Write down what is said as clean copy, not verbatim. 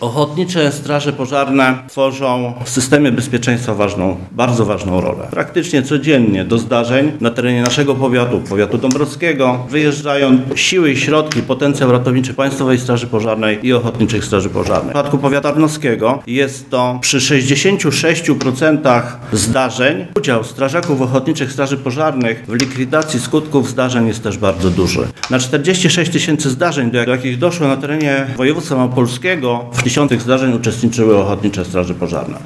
Ochotnicze straże pożarne tworzą w systemie bezpieczeństwa bardzo ważną rolę. Praktycznie codziennie do zdarzeń na terenie naszego powiatu dąbrowskiego wyjeżdżają siły i środki, potencjał ratowniczy Państwowej Straży Pożarnej i Ochotniczych Straży Pożarnych. W przypadku powiatu tarnowskiego jest to przy 66% zdarzeń udział strażaków Ochotniczych Straży Pożarnych w likwidacji skutków zdarzeń jest też bardzo duży. Na 46 tysięcy zdarzeń, do jakich doszło na terenie województwa małopolskiego, w 1000 zdarzeń uczestniczyły Ochotnicze Straże Pożarne.